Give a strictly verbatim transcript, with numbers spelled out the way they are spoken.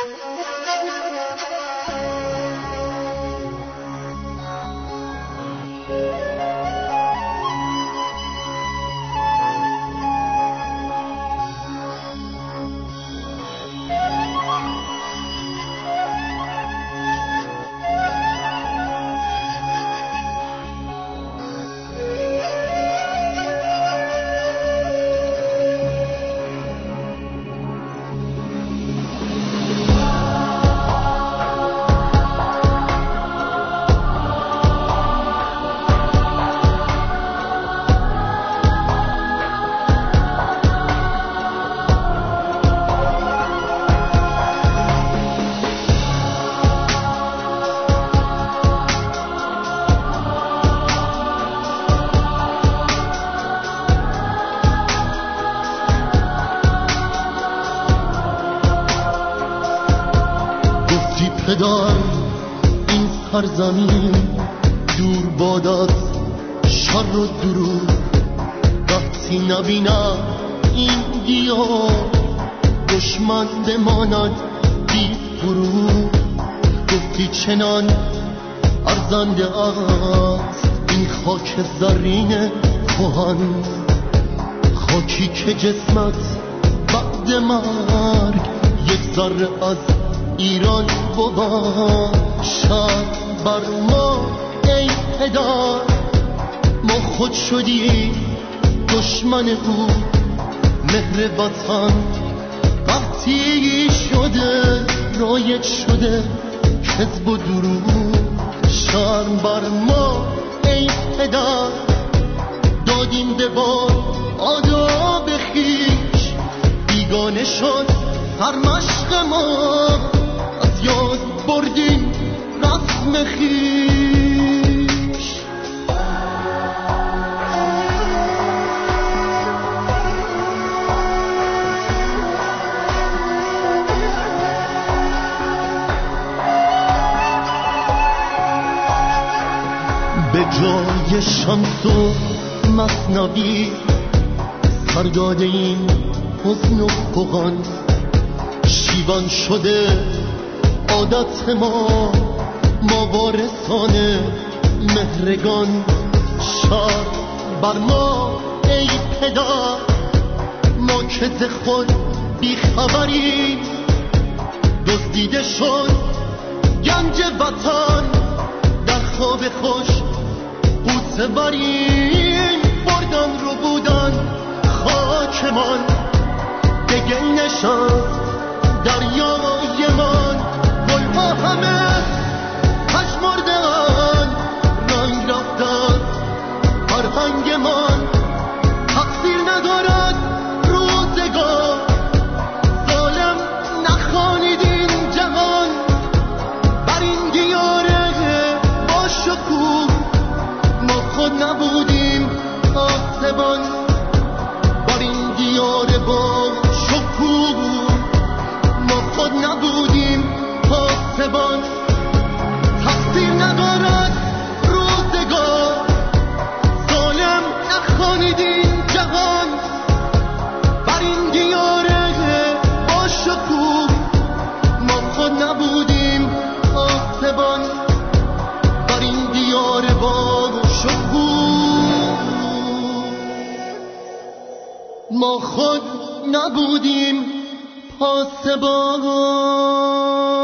پدر این سرزمین دور باد از شر و دروغ، وقتی نبینم این گیاه دشمن بماند بی فروغ. گفتی چنان ارزنده است این خاک زرین کهن، خاکی که جسمت بعد مرگ یک ذره از ایران باشد. بر ما ای پدر ما خود شدی دشمن او، مهر وطن وقتی شده رایج شده کذب و دروغ. شرم بر ما ای پدر دادیم به بار آداب خویش، بیگانه شد سرمشق ما، از یاد بردیم رسم خویش. به جای شمس و مثنوی سر داده این حزن و فغان، شیون شده عادت ما ما وارثان مهرگان. شر بر ما ای پدر ما که ز خود بیخبریم، دزدیده شد گنج وطن در خواب خوش بوسه بریم. بردن رو بودن خاکمان به گل نشست دریای من، گلها همه پژمرده‌اند رنگ رفتن فرهنگ من. تقصیر ندارد روزگار ظالم نخوانید این جهان، بر این دیاره با شکوه ما خود نبودیم پاسبان. بر این دیاره با شکوه ما خود نبودیم پاسبان. تقصیر ندارد روزگار ظالم نخوانید این جهان، بر این دیاره با شکوه ما خود نبودیم پاسبان. بر این دیاره با شکوه ما خود نبودیم پاسبان.